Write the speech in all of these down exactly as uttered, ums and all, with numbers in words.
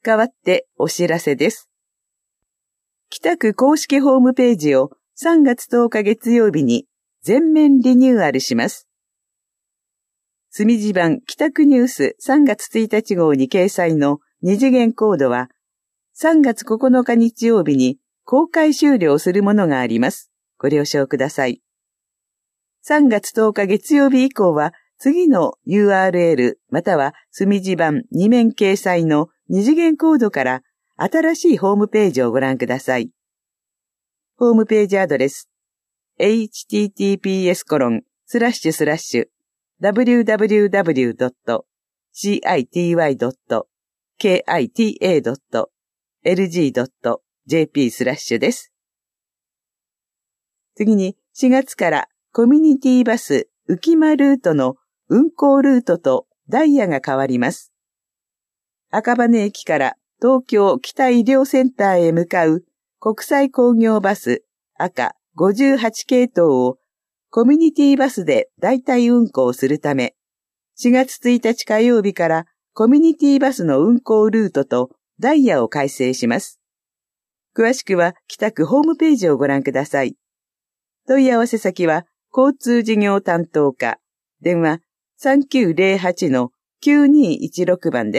代わってお知らせです。北区公式ホームページをさんがつとおか月曜日に全面リニューアルします。墨地版北区ニュースさんがつついたち号に掲載の二次元コードはさんがつここのか日曜日に公開終了するものがあります。ご了承ください。さんがつとおか月曜日以降は次の ユーアールエル または墨地版に面掲載の二次元コードから新しいホームページをご覧ください。ホームページアドレス エイチティーティーピーエスコロンスラッシュスラッシュダブリューダブリューダブリュードットシーアイティーワイドットケーアイティーエードットエルジードットジェーピー スラッシュです。次にしがつからコミュニティバス浮間ルートの運行ルートとダイヤが変わります。赤羽駅から東京北医療センターへ向かう国際工業バス赤ごじゅうはち系統をコミュニティバスで代替運行するため、しがつついたち火曜日からコミュニティバスの運行ルートとダイヤを改正します。詳しくは北区ホームページをご覧ください。問い合わせ先は交通事業担当課、電話 さんきゅうゼロはちのきゅうにいちろく 番です。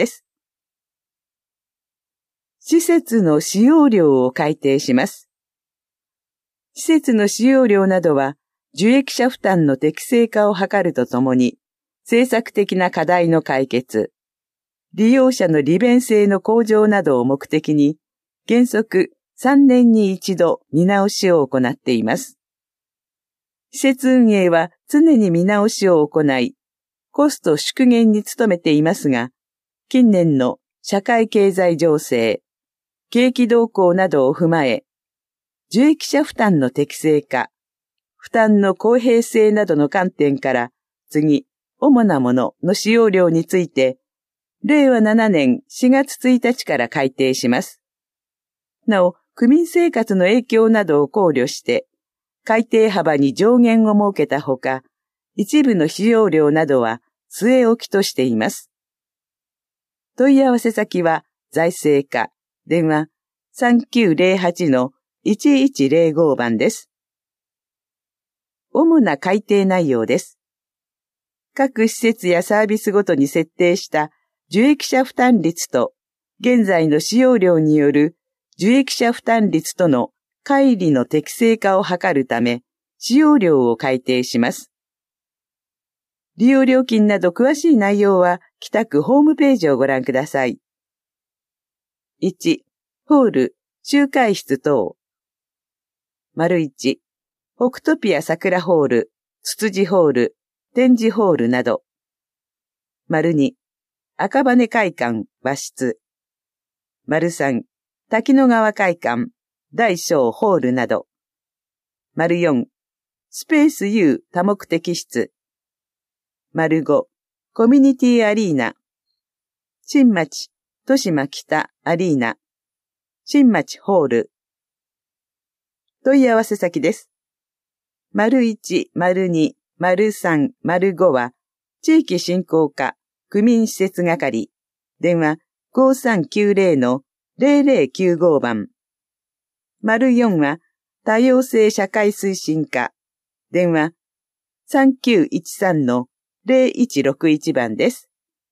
施設の使用料を改定します。施設の使用料などは受益者負担の適正化を図るとともに、政策的な課題の解決、利用者の利便性の向上などを目的に、原則さんねんに一度見直しを行っています。施設運営は常に見直しを行い、コスト縮減に努めていますが、近年の社会経済情勢、景気動向などを踏まえ、受益者負担の適正化、負担の公平性などの観点から、次、主なものの使用料について、れいわななねんしがつついたちから改定します。なお、区民生活の影響などを考慮して、改定幅に上限を設けたほか、一部の使用料などは据え置きとしています。問い合わせ先は財政課、電話 さんきゅうゼロはちのいちいちゼロご 番です。主な改定内容です。各施設やサービスごとに設定した受益者負担率と現在の使用料による受益者負担率との乖離の適正化を図るため使用料を改定します。利用料金など詳しい内容は北区ホームページをご覧ください。いち、ホール、集会室等。丸いち、北トピア桜ホール、つつじホール、展示ホールなど。丸に、赤羽会館和室。丸さん、滝野川会館大小ホールなど。丸よん、スペース U 多目的室。丸ご、コミュニティアリーナ。新町、豊島北アリーナ。新町ホール。問い合わせ先です。丸いち、丸に、丸さん、丸ごは、地域振興課、区民施設係、電話ごさんきゅうゼロのゼロゼロきゅうご番。丸よんは、多様性社会推進課、電話さんきゅういちさんのゼロいちろくいち番です。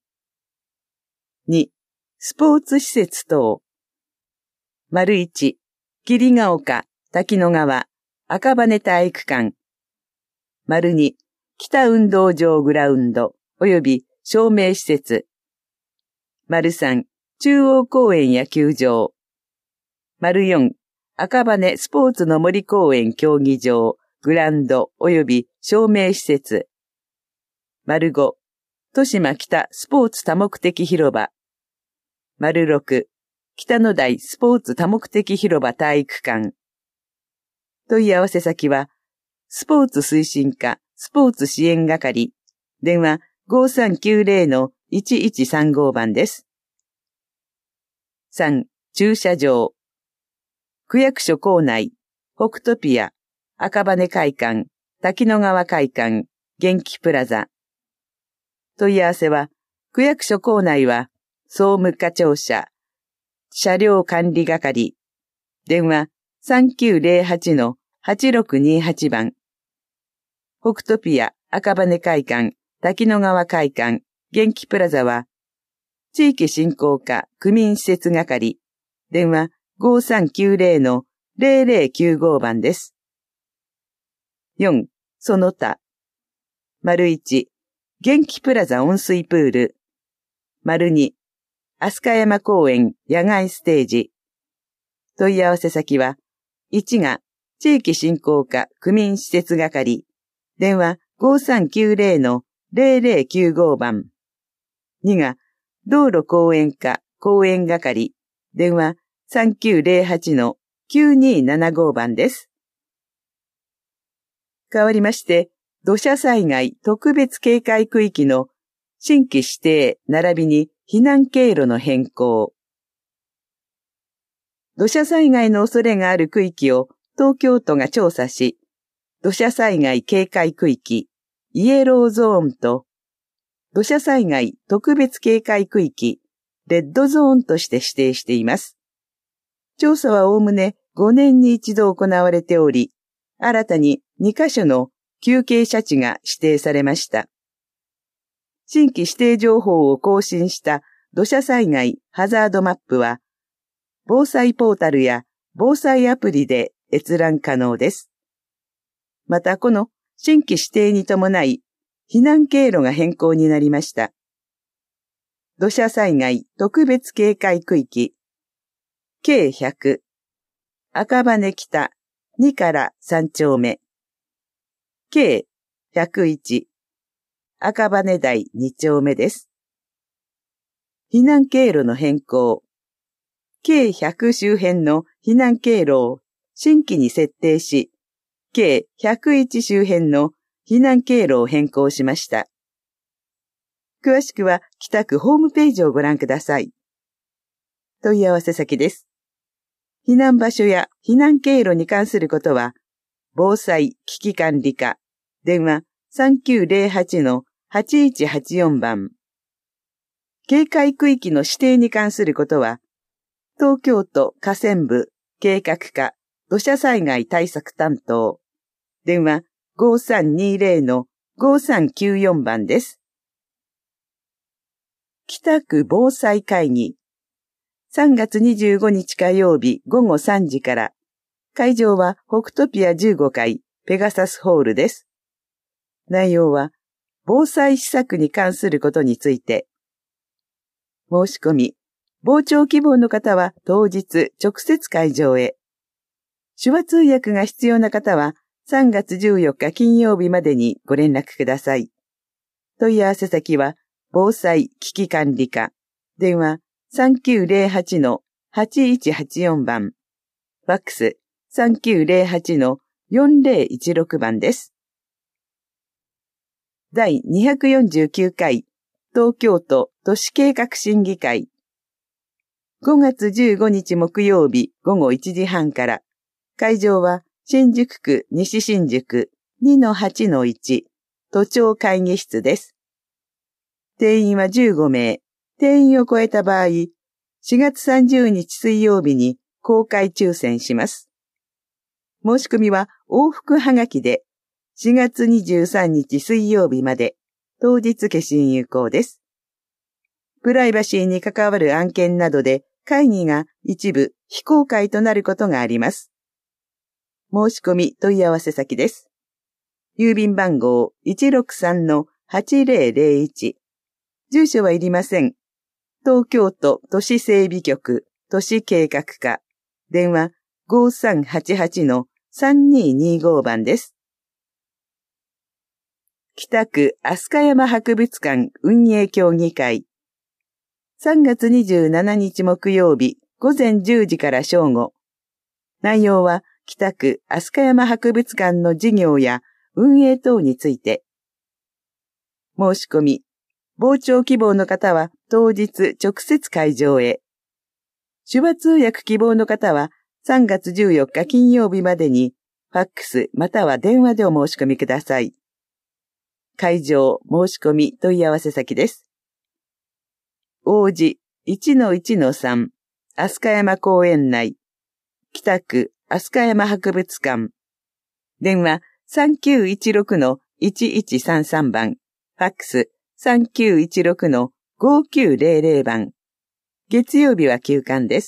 に、スポーツ施設等。丸いち、桐ヶ丘、滝野川、赤羽体育館。丸に、北運動場グラウンド、及び照明施設。丸さん、中央公園野球場。丸よん、赤羽スポーツの森公園競技場、グラウンド、及び照明施設。丸ご、豊島北スポーツ多目的広場。丸ろく、北野台スポーツ多目的広場体育館。問い合わせ先は、スポーツ推進課、スポーツ支援係、電話ごさんきゅうゼロのいちいちさんご番です。さん、駐車場。区役所構内、北トピア、赤羽会館、滝野川会館、元気プラザ。問い合わせは、区役所構内は、総務課庁舎、 車両管理係。電話 さんきゅうゼロはちのはちろくにはち 番。北トピア赤羽会館、滝野川会館、元気プラザは、地域振興課区民施設係。電話ごさんきゅうゼロのゼロゼロきゅうご 番です。よん、その他。丸いち、元気プラザ温水プール。丸に、飛鳥山公園野外ステージ。問い合わせ先は、いちが地域振興課区民施設係。電話ごさんきゅうゼロのゼロゼロきゅうご 番。にが道路公園課公園係。電話さんきゅうゼロはちのきゅうにーななご 番です。代わりまして、土砂災害特別警戒区域の新規指定並びに避難経路の変更。土砂災害の恐れがある区域を東京都が調査し、土砂災害警戒区域、イエローゾーンと、土砂災害特別警戒区域、レッドゾーンとして指定しています。調査はおおむねごねんに一度行われており、新たににカ所の急傾斜地が指定されました。新規指定情報を更新した土砂災害ハザードマップは、防災ポータルや防災アプリで閲覧可能です。またこの新規指定に伴い、避難経路が変更になりました。土砂災害特別警戒区域、ケーひゃく、赤羽北にからさん丁目、ケーひゃくいち、赤羽台に丁目です。避難経路の変更、ケーひゃく 周辺の避難経路を新規に設定し、ケーひゃくいち 周辺の避難経路を変更しました。詳しくは北区ホームページをご覧ください。問い合わせ先です。避難場所や避難経路に関することは、防災危機管理課、電話さんきゅうゼロはちのはちいちはちよん 番。警戒区域の指定に関することは、東京都河川部計画課土砂災害対策担当、電話ごさんにゼロのごさんきゅうよん 番です。北区防災会議、さんがつにじゅうごにち火曜日ごごさんじから、会場は北トピアじゅうごかいペガサスホールです。内容は、防災施策に関することについて。申し込み、傍聴希望の方は当日直接会場へ。手話通訳が必要な方はさんがつじゅうよっか金曜日までにご連絡ください。問い合わせ先は、防災危機管理課、電話さんきゅうゼロはちのはちいちはちよん 番、ファックスさんきゅうゼロはちのよんゼロいちろく 番です。第にひゃくよんじゅうきゅうかい東京都都市計画審議会、ごがつじゅうごにち木曜日ごごいちじはんから、会場は新宿区西新宿 にのはちのいち 都庁会議室です。定員はじゅうごめい、定員を超えた場合、しがつさんじゅうにち水曜日に公開抽選します。申し込みは往復はがきでしがつにじゅうさんにち水曜日まで、当日消印有効です。プライバシーに関わる案件などで会議が一部非公開となることがあります。申し込み問い合わせ先です。郵便番号 いちろくさんのはちゼロゼロいち。住所はいりません。東京都都市整備局都市計画課、電話ごさんはちはちのさんににご 番です。北区飛鳥山博物館運営協議会、さんがつにじゅうしちにち木曜日ごぜんじゅうじから正午。内容は北区飛鳥山博物館の事業や運営等について。申し込み、傍聴希望の方は当日直接会場へ。手話通訳希望の方はさんがつじゅうよっか金曜日までにファックスまたは電話でお申し込みください。会場申し込み問い合わせ先です。王子 いちのいちのさん飛鳥山公園内、北区飛鳥山博物館。電話 さんきゅういちろくのいちいちさんさん 番。ファックス さんきゅういちろくのごきゅうぜろぜろ 番。月曜日は休館です。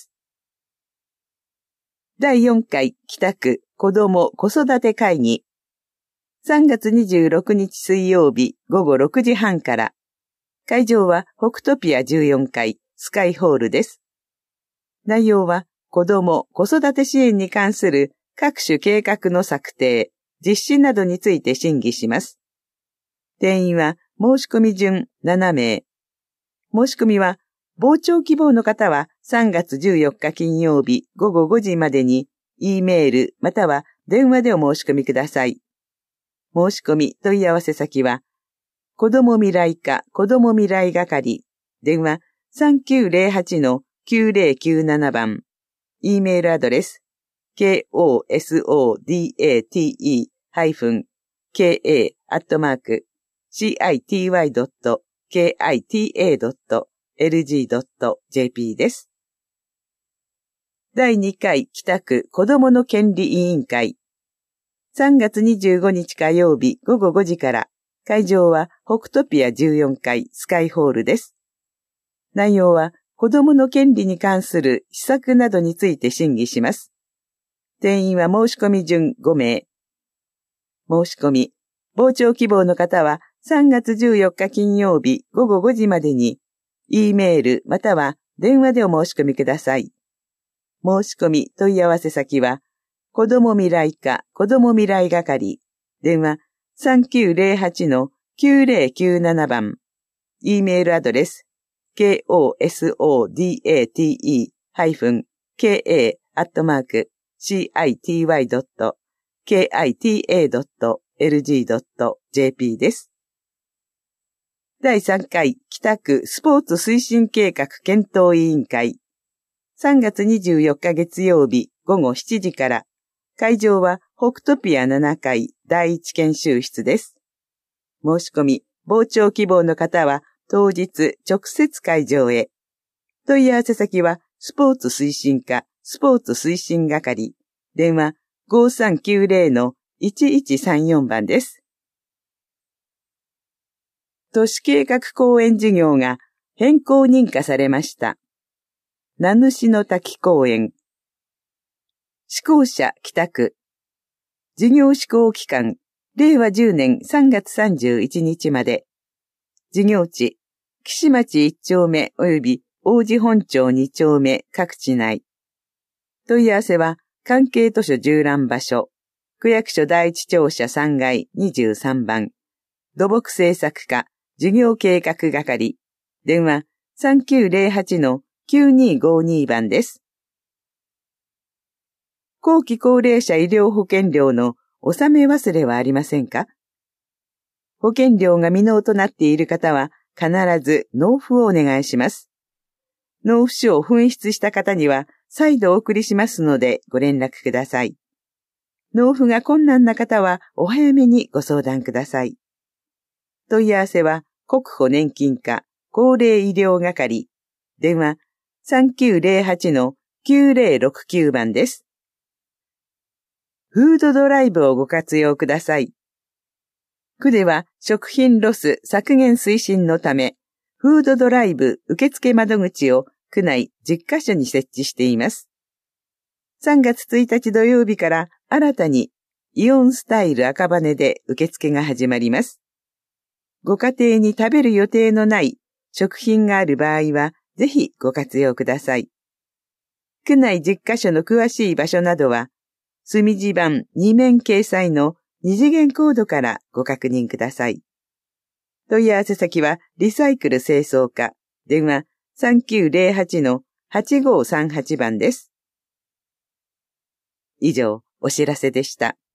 だいよんかい北区子ども子育て会議。さんがつにじゅうろくにち水曜日ごごろくじはんから。会場は北トピアじゅうよんかいスカイホールです。内容は子ども子育て支援に関する各種計画の策定、実施などについて審議します。定員は申し込み順ななめい。申し込みは傍聴希望の方はさんがつじゅうよっか金曜日ごごごじまでに E メールまたは電話でお申し込みください。申し込み問い合わせ先は子ども未来課子ども未来係電話 さんきゅうぜろはちのきゅうぜろきゅうなな 番 E メールアドレス コソダテ ハイフン ケーアットマーク シーアイティーワイドットケーアイティーエードットエルジードットジェーピー です。だいにかい北区子どもの権利委員会。さんがつにじゅうごにち火曜日ごごごじから、会場は北トピアじゅうよんかいスカイホールです。内容は子どもの権利に関する施策などについて審議します。定員は申し込み順ごめい。申し込み、傍聴希望の方はさんがつじゅうよっか金曜日ごごごじまでに、E メールまたは電話でお申し込みください。申し込み問い合わせ先は、子ども未来課子ども未来係、電話 さんきゅうぜろはちのきゅうぜろきゅうなな 番、E メールアドレス、コソダテ ハイフン ケーエー アットマーク シーアイティーワイドットケーアイティーエードットエルジードットジェーピー です。だいさんかい北区スポーツ推進計画検討委員会。さんがつにじゅうよっか月曜日ごごしちじから、会場は北トピアななかいだいいち研修室です。申し込み、傍聴希望の方は当日直接会場へ。問い合わせ先はスポーツ推進課スポーツ推進係、電話ごさんきゅうぜろのいちいちさんよん 番です。都市計画公園事業が変更認可されました。名主の滝公園。施行者北区。事業施行期間、れいわじゅうねんさんがつさんじゅういちにちまで。事業地、岸町いち丁目及び王子本町に丁目各地内。問い合わせは関係図書縦覧場所、区役所第一庁舎さんがいにじゅうさんばん、土木政策課事業計画係、電話 さんきゅうぜろはちのきゅうにごに 番です。後期高齢者医療保険料の納め忘れはありませんか？保険料が未納となっている方は必ず納付をお願いします。納付書を紛失した方には再度お送りしますのでご連絡ください。納付が困難な方はお早めにご相談ください。問い合わせは国保年金課高齢医療係、電話 さんきゅうぜろはちのきゅうぜろろくきゅう 番です。フードドライブをご活用ください。区では食品ロス削減推進のため、フードドライブ受付窓口を区内じゅっかしょに設置しています。さんがつついたち土曜日から新たにイオンスタイル赤羽で受付が始まります。ご家庭に食べる予定のない食品がある場合は、ぜひご活用ください。区内じゅっかしょの詳しい場所などは、墨字版にめん掲載の二次元コードからご確認ください。問い合わせ先はリサイクル清掃課、電話 さんきゅうぜろはちのはちごさんはち 番です。以上、お知らせでした。